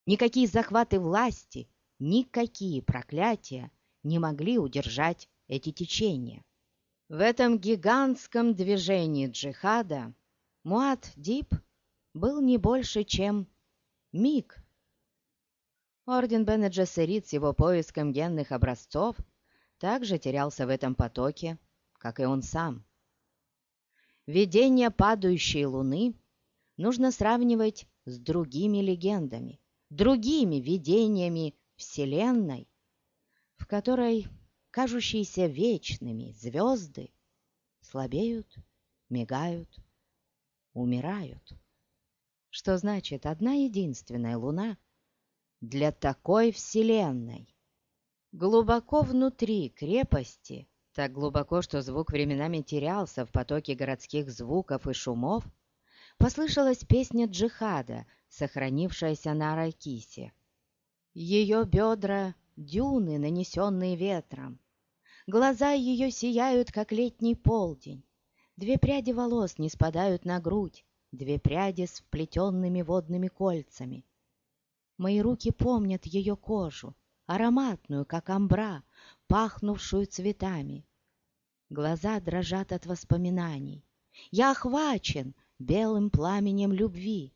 Никакие захваты власти, никакие проклятия не могли удержать эти течения. В этом гигантском движении джихада Муаддиб был не больше, чем миг. Орден Бене Джессерит с его поиском генных образцов также терялся в этом потоке, как и он сам. Видение падающей луны нужно сравнивать с другими легендами, другими видениями Вселенной, в которой кажущиеся вечными звезды слабеют, мигают, умирают. Что значит одна единственная луна для такой Вселенной? Глубоко внутри крепости, так глубоко, что звук временами терялся в потоке городских звуков и шумов, послышалась песня джихада, сохранившаяся на Аракисе. Ее бедра — дюны, нанесенные ветром. Глаза ее сияют, как летний полдень. 2 пряди волос не спадают на грудь, 2 пряди с вплетенными водными кольцами. Мои руки помнят ее кожу, ароматную, как амбра, пахнувшую цветами. Глаза дрожат от воспоминаний. Я охвачен белым пламенем любви.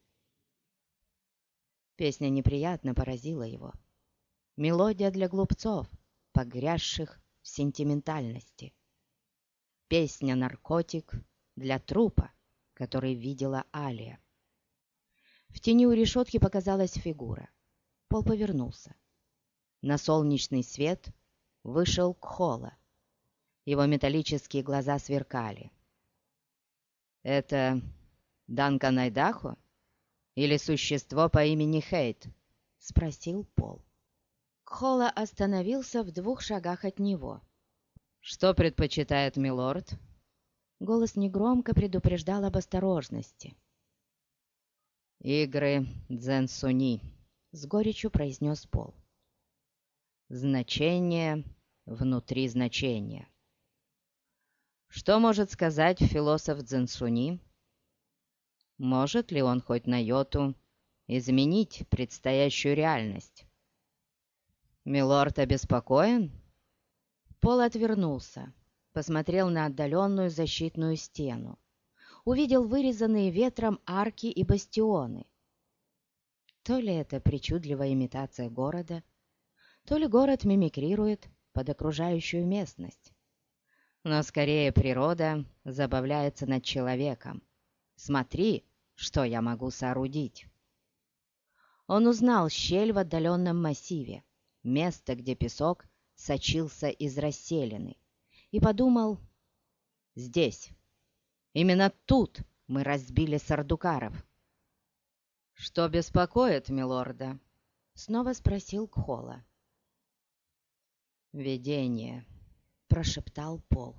Песня неприятно поразила его. Мелодия для глупцов, погрязших в сентиментальности. Песня-наркотик для трупа, который видела Алия. В тени у решетки показалась фигура. Пол повернулся. На солнечный свет вышел Кхола. Его металлические глаза сверкали. «Это Данкан Айдахо или существо по имени Хейт?» — спросил Пол. Кхола остановился в 2 шагах от него. «Что предпочитает милорд?» Голос негромко предупреждал об осторожности. «Игры Дзен-Суни», — с горечью произнес Пол. «Значение внутри значения». Что может сказать философ Дзен-Суни? Может ли он хоть на йоту изменить предстоящую реальность? Милорд обеспокоен? Пол отвернулся, посмотрел на отдаленную защитную стену, увидел вырезанные ветром арки и бастионы. То ли это причудливая имитация города, то ли город мимикрирует под окружающую местность. Но скорее природа забавляется над человеком. Смотри, что я могу соорудить. Он узнал щель в отдаленном массиве, место, где песок сочился из расселины, и подумал: здесь, именно тут мы разбили сардукаров. «Что беспокоит милорда?» — снова спросил Кхола. «Видение», — прошептал Пол.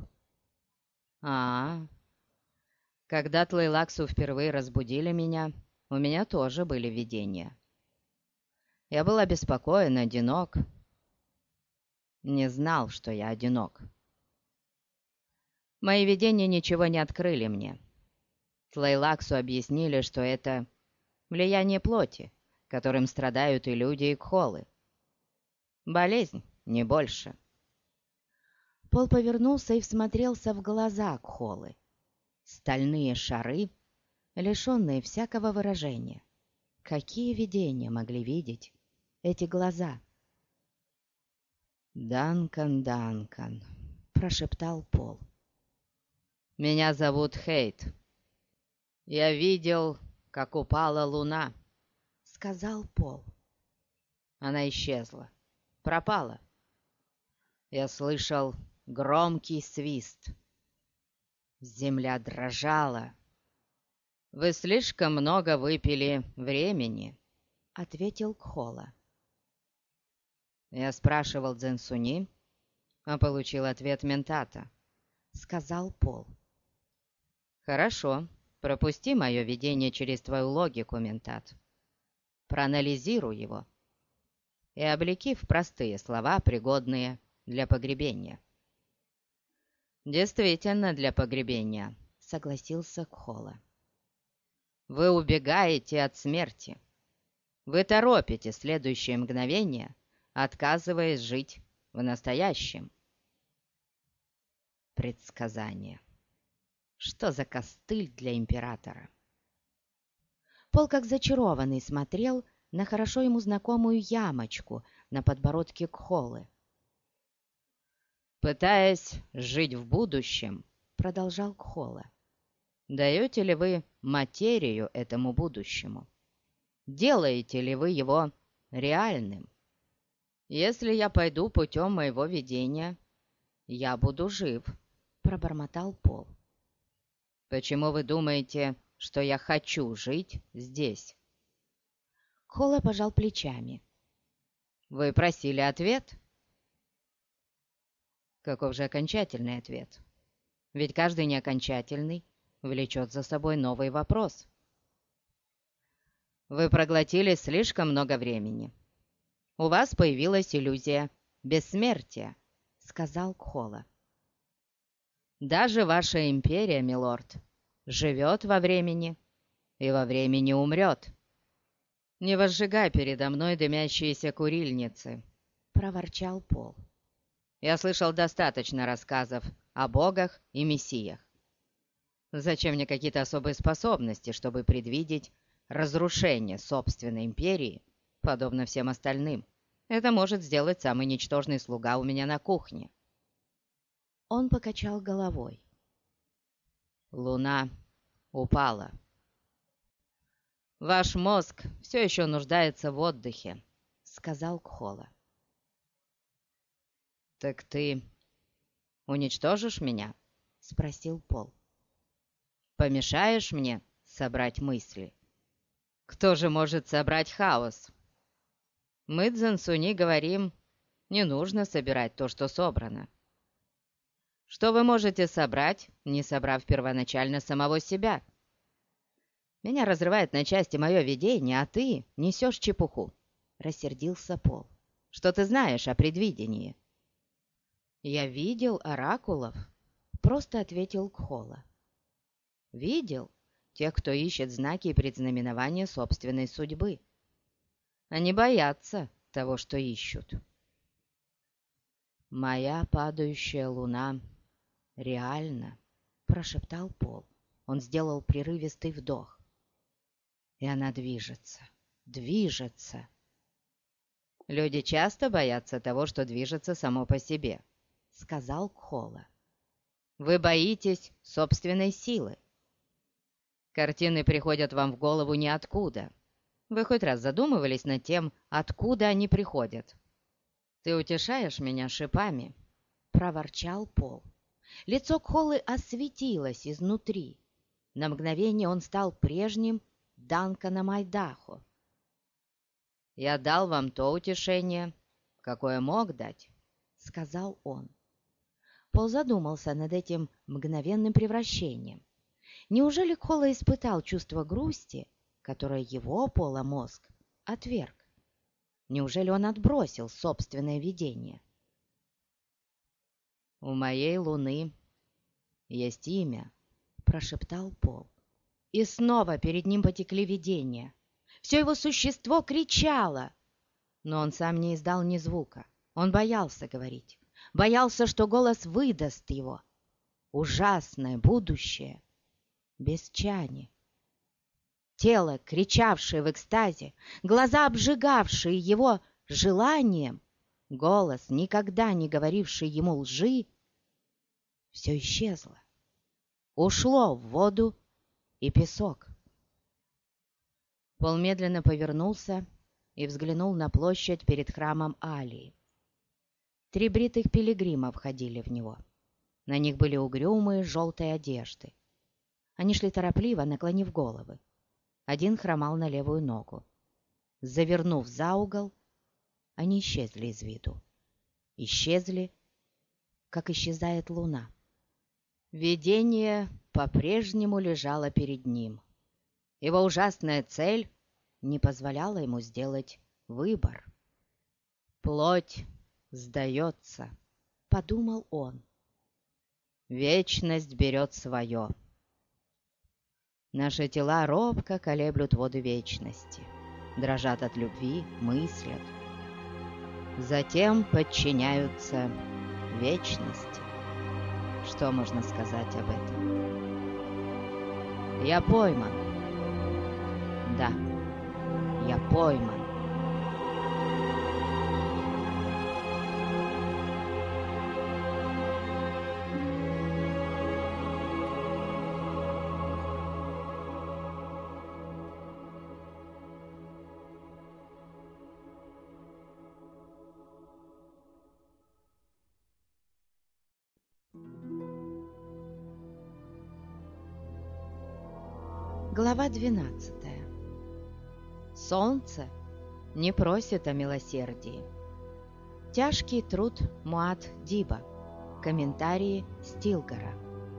Когда Тлейлаксу впервые разбудили меня, у меня тоже были видения. Я был обеспокоен, одинок. Не знал, что я одинок. Мои видения ничего не открыли мне. Тлейлаксу объяснили, что это влияние плоти, которым страдают и люди, и кхолы. Болезнь, не больше. Пол повернулся и всмотрелся в глаза Кхолы. Стальные шары, лишенные всякого выражения. Какие видения могли видеть эти глаза? «Данкан, Данкан», — прошептал Пол. «Меня зовут Хейт. Я видел, как упала луна», — сказал Пол. Она исчезла, пропала. Я слышал громкий свист. Земля дрожала. «Вы слишком много выпили времени», — ответил Кхола. Я спрашивал Дзен-Суни, а получил ответ ментата, — сказал Пол. «Хорошо, пропусти мое видение через твою логику, ментат. Проанализируй его и облеки в простые слова, пригодные для погребения». «Действительно для погребения», — согласился Кхола. «Вы убегаете от смерти. Вы торопите следующее мгновение, отказываясь жить в настоящем. Предсказание. Что за костыль для императора? Пол, как зачарованный, смотрел на хорошо ему знакомую ямочку на подбородке Кхолы. «Пытаясь жить в будущем, — продолжал Кхола, — даете ли вы материю этому будущему? Делаете ли вы его реальным? Если я пойду путем моего видения, я буду жив, — пробормотал Пол. Почему вы думаете, что я хочу жить здесь? Кхола пожал плечами. Вы просили ответ? Каков же окончательный ответ? Ведь каждый неокончательный влечет за собой новый вопрос. Вы проглотили слишком много времени. У вас появилась иллюзия бессмертия, — сказал Кхола. Даже ваша империя, милорд, живет во времени и во времени умрет. Не возжигай передо мной дымящиеся курильницы, — проворчал Пол. Я слышал достаточно рассказов о богах и мессиях. Зачем мне какие-то особые способности, чтобы предвидеть разрушение собственной империи, подобно всем остальным? Это может сделать самый ничтожный слуга у меня на кухне. Он покачал головой. Луна упала. Ваш мозг все еще нуждается в отдыхе, — сказал Кхола. Так ты уничтожишь меня? — спросил Пол. Помешаешь мне собрать мысли? Кто же может собрать хаос? Мы, дзенсуни, говорим, не нужно собирать то, что собрано. Что вы можете собрать, не собрав первоначально самого себя? Меня разрывает на части мое видение, а ты несешь чепуху, — рассердился Пол. Что ты знаешь о предвидении? Я видел оракулов, — просто ответил Кхола. Видел тех, кто ищет знаки и предзнаменования собственной судьбы. Они боятся того, что ищут. «Моя падающая луна реальна», — прошептал Пол. Он сделал прерывистый вдох. «И она движется, движется». «Люди часто боятся того, что движется само по себе», — сказал Кхола. «Вы боитесь собственной силы. Картины приходят вам в голову ниоткуда. Вы хоть раз задумывались над тем, откуда они приходят?» «Ты утешаешь меня шипами», — проворчал Пол. Лицо Кхолы осветилось изнутри. На мгновение он стал прежним Данканом Айдахо. «Я дал вам то утешение, какое мог дать», — сказал он. Пол задумался над этим мгновенным превращением. Неужели Кхола испытал чувство грусти, которое его, Пола, мозг отверг? Неужели он отбросил собственное видение? «У моей луны есть имя», — прошептал Пол. И снова перед ним потекли видения. Все его существо кричало, но он сам не издал ни звука. Он боялся говорить, боялся, что голос выдаст его. Ужасное будущее без Чани. Тело, кричавшее в экстазе, глаза, обжигавшие его желанием, голос, никогда не говоривший ему лжи, все исчезло, ушло в воду и песок. Пол медленно повернулся и взглянул на площадь перед храмом Алии. 3 бритых пилигрима входили в него. На них были угрюмые желтые одежды. Они шли торопливо, наклонив головы. Один хромал на левую ногу. Завернув за угол, они исчезли из виду. Исчезли, как исчезает луна. Видение по-прежнему лежало перед ним. Его ужасная цель не позволяла ему сделать выбор. «Плоть сдается», — подумал он. «Вечность берет свое». Наши тела робко колеблют воды вечности. дрожат от любви, мыслят. Затем подчиняются вечности. Что можно сказать об этом? Я пойман. Да, я пойман. Глава 12. Солнце не просит о милосердии. Тяжкий труд Муад-Диба. Комментарии Стилгора.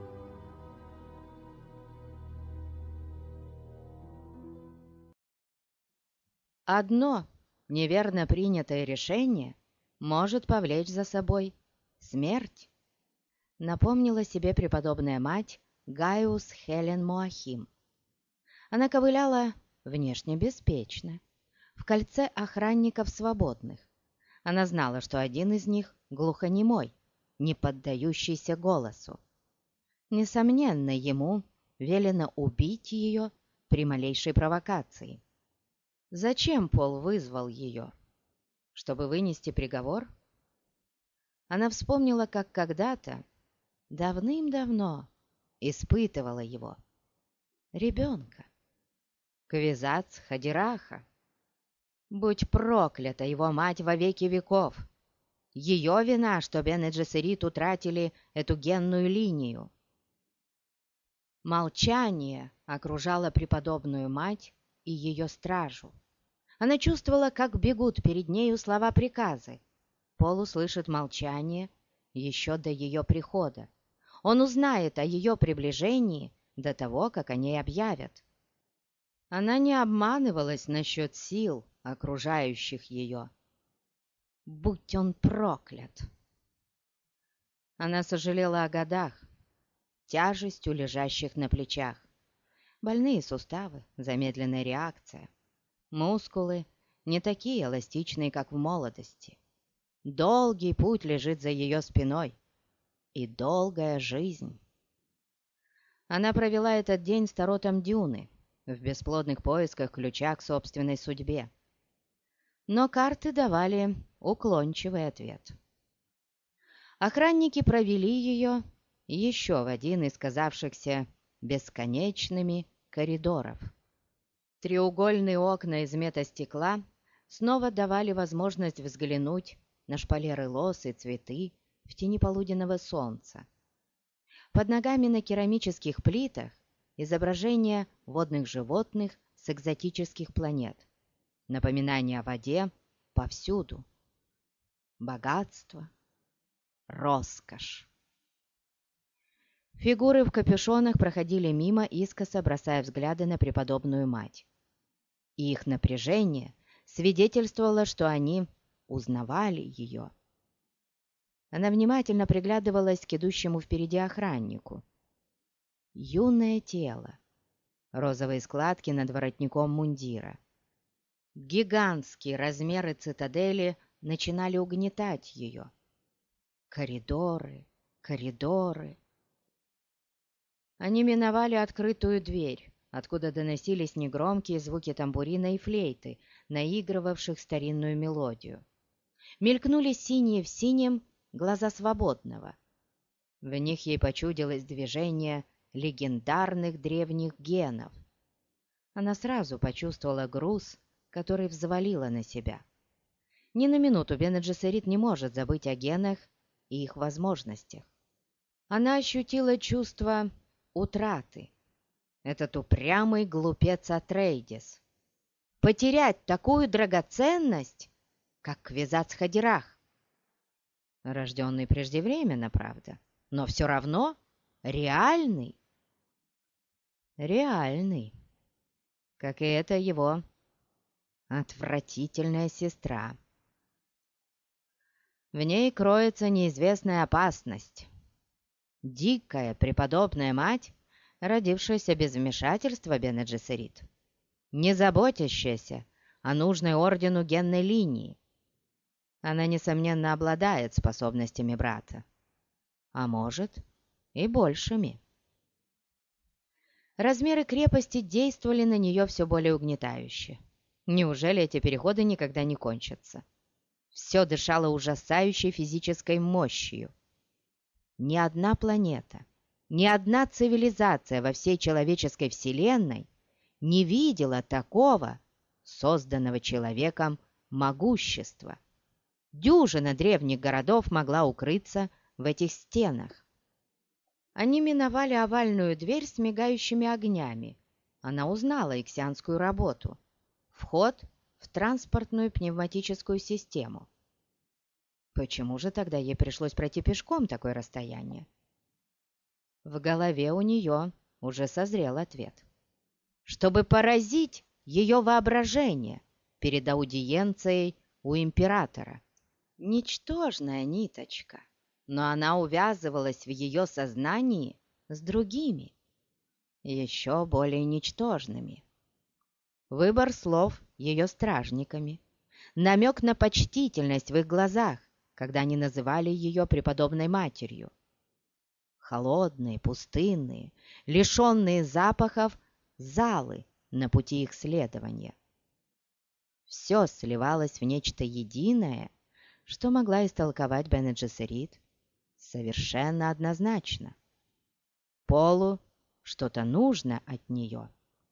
Одно неверно принятое решение может повлечь за собой смерть, напомнила себе преподобная мать Гaius Хелен Моахим. Она ковыляла внешне беспечно, в кольце охранников свободных. Она знала, что один из них глухонемой, не поддающийся голосу. Несомненно, ему велено убить ее при малейшей провокации. Зачем Пол вызвал ее? Чтобы вынести приговор? Она вспомнила, как когда-то, давным-давно, испытывала его. Ребенка. Квизац Хадираха. Будь проклята его мать во веки веков! Ее вина, что Бене Джессерит утратили эту генную линию. Молчание окружало преподобную мать и ее стражу. Она чувствовала, как бегут перед нею слова-приказы. Пол услышит молчание еще до ее прихода. Он узнает о ее приближении до того, как о ней объявят. Она не обманывалась насчет сил, окружающих ее. Будь он проклят! Она сожалела о годах, тяжестью лежащих на плечах. Больные суставы, замедленная реакция. Мускулы не такие эластичные, как в молодости. Долгий путь лежит за ее спиной. И долгая жизнь. Она провела этот день с Таротом Дюны, в бесплодных поисках ключа к собственной судьбе. Но карты давали уклончивый ответ. Охранники провели ее еще в один из казавшихся бесконечными коридоров. Треугольные окна из метастекла снова давали возможность взглянуть на шпалеры лоз и цветы в тени полуденного солнца. Под ногами на керамических плитах изображения водных животных с экзотических планет. Напоминание о воде повсюду. Богатство, роскошь. Фигуры в капюшонах проходили мимо, искоса бросая взгляды на преподобную мать. И их напряжение свидетельствовало, что они узнавали ее. Она внимательно приглядывалась к идущему впереди охраннику. Юное тело, розовые складки над воротником мундира. Гигантские размеры цитадели начинали угнетать ее. Коридоры, коридоры. Они миновали открытую дверь, откуда доносились негромкие звуки тамбурина и флейты, наигрывавших старинную мелодию. Мелькнули синие в синем глаза свободного. В них ей почудилось движение легендарных древних генов. Она сразу почувствовала груз, который взвалила на себя. Ни на минуту Бене Джессерит не может забыть о генах и их возможностях. Она ощутила чувство утраты. Этот упрямый глупец Атрейдис. Потерять такую драгоценность, как Квизац Хадирах. Рожденный преждевременно, правда, но все равно реальный. Реальный, как и эта его отвратительная сестра. В ней кроется неизвестная опасность. Дикая преподобная мать, родившаяся без вмешательства Бене Джессерит, не заботящаяся о нужной ордену генной линии. Она, несомненно, обладает способностями брата, а может и большими. Размеры крепости действовали на нее все более угнетающе. Неужели эти переходы никогда не кончатся? Все дышало ужасающей физической мощью. Ни одна планета, ни одна цивилизация во всей человеческой вселенной не видела такого, созданного человеком, могущества. Дюжина древних городов могла укрыться в этих стенах. Они миновали овальную дверь с мигающими огнями. Она узнала иксианскую работу. Вход в транспортную пневматическую систему. Почему же тогда ей пришлось пройти пешком такое расстояние? В голове у нее уже созрел ответ. Чтобы поразить ее воображение перед аудиенцией у императора. Ничтожная ниточка, но она увязывалась в ее сознании с другими, еще более ничтожными. Выбор слов ее стражниками, намек на почтительность в их глазах, когда они называли ее преподобной матерью. Холодные, пустынные, лишенные запахов залы на пути их следования. Все сливалось в нечто единое, что могла истолковать Бене Джессерит совершенно однозначно. Полу что-то нужно от нее.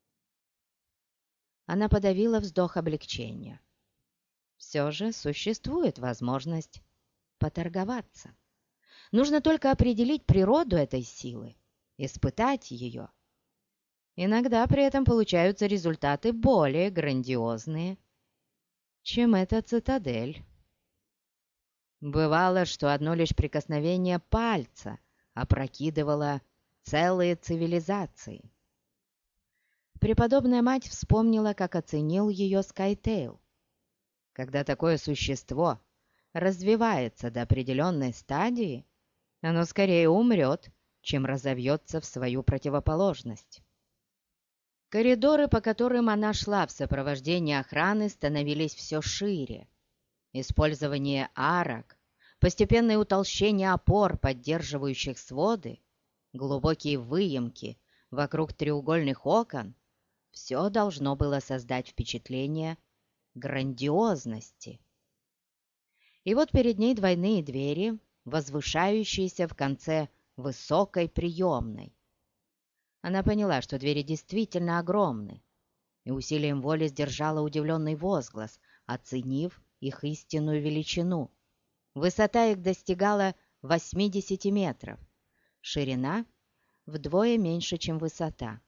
Она подавила вздох облегчения. Все же существует возможность поторговаться. Нужно только определить природу этой силы, испытать ее. Иногда при этом получаются результаты более грандиозные, чем эта цитадель. Бывало, что одно лишь прикосновение пальца опрокидывало целые цивилизации. Преподобная мать вспомнила, как оценил ее Скайтейл. Когда такое существо развивается до определенной стадии, оно скорее умрет, чем разовьется в свою противоположность. Коридоры, по которым она шла в сопровождении охраны, становились все шире. Использование арок, постепенное утолщение опор, поддерживающих своды, глубокие выемки вокруг треугольных окон — все должно было создать впечатление грандиозности. И вот перед ней двойные двери, возвышающиеся в конце высокой приемной. Она поняла, что двери действительно огромны, и усилием воли сдержала удивленный возглас, оценив их истинную величину. Высота их достигала 80 метров, ширина вдвое меньше, чем высота.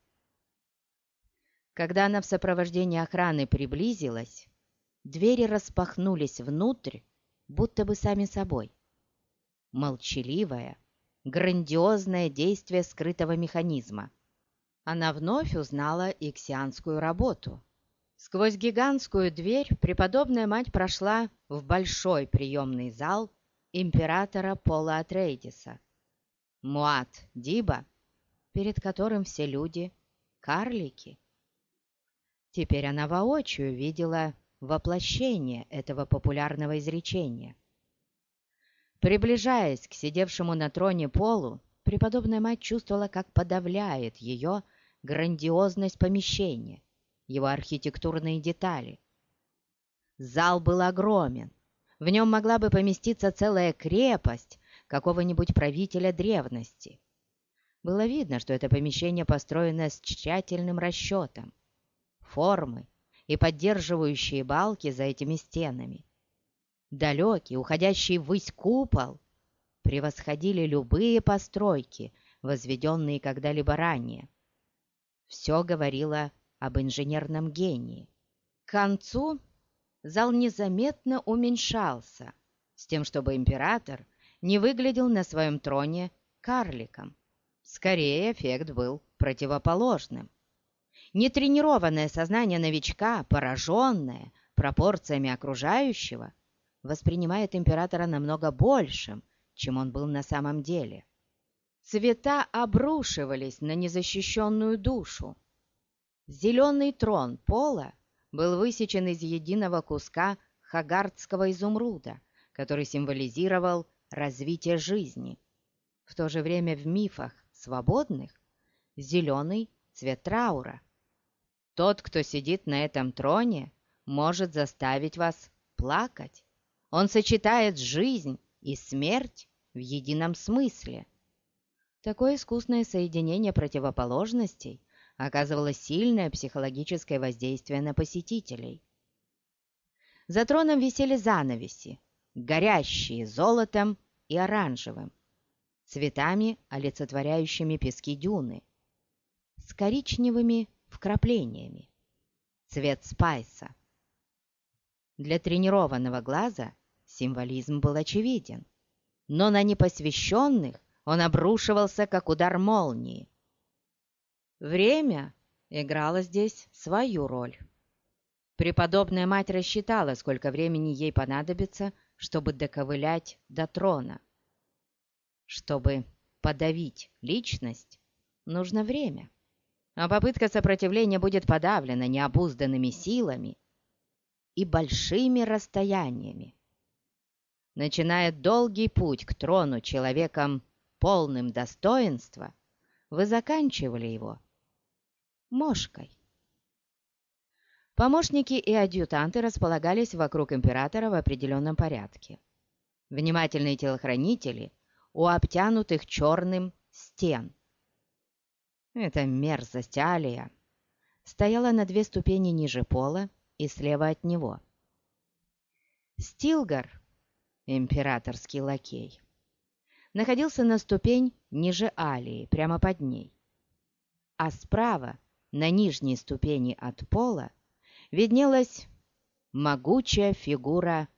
Когда она в сопровождении охраны приблизилась, двери распахнулись внутрь, будто бы сами собой. Молчаливое, грандиозное действие скрытого механизма. Она вновь узнала иксианскую работу. Сквозь гигантскую дверь преподобная мать прошла в большой приемный зал императора Пола Атрейдиса, Муат Диба, перед которым все люди — карлики. Теперь она воочию видела воплощение этого популярного изречения. Приближаясь к сидевшему на троне Полу, преподобная мать чувствовала, как подавляет ее грандиозность помещения, его архитектурные детали. Зал был огромен. В нем могла бы поместиться целая крепость какого-нибудь правителя древности. Было видно, что это помещение построено с тщательным расчетом. Формы и поддерживающие балки за этими стенами, далекий, уходящий ввысь купол, превосходили любые постройки, возведенные когда-либо ранее. Все говорило об инженерном гении. К концу зал незаметно уменьшался, с тем, чтобы император не выглядел на своем троне карликом. Скорее, эффект был противоположным. Нетренированное сознание новичка, пораженное пропорциями окружающего, воспринимает императора намного большим, чем он был на самом деле. Цвета обрушивались на незащищенную душу. Зеленый трон Пола был высечен из единого куска хагардского изумруда, который символизировал развитие жизни. В то же время в мифах свободных зеленый цвет траура. Тот, кто сидит на этом троне, может заставить вас плакать. Он сочетает жизнь и смерть в едином смысле. Такое искусное соединение противоположностей оказывало сильное психологическое воздействие на посетителей. За троном висели занавеси, горящие золотом и оранжевым, цветами, олицетворяющими пески дюны, с коричневыми вкраплениями, цвет спайса. Для тренированного глаза символизм был очевиден, но на непосвященных он обрушивался, как удар молнии. Время играло здесь свою роль. Преподобная мать рассчитала, сколько времени ей понадобится, чтобы доковылять до трона. Чтобы подавить личность, нужно время, а попытка сопротивления будет подавлена необузданными силами и большими расстояниями. Начиная долгий путь к трону человеком полным достоинства, вы заканчивали его мошкой. Помощники и адъютанты располагались вокруг императора в определенном порядке. Внимательные телохранители у обтянутых черным стен. Эта мерзость Алия стояла на 2 ступени ниже пола и слева от него. Стилгар, императорский лакей, находился на ступень ниже Алии, прямо под ней. А справа, на нижней ступени от пола, виднелась могучая фигура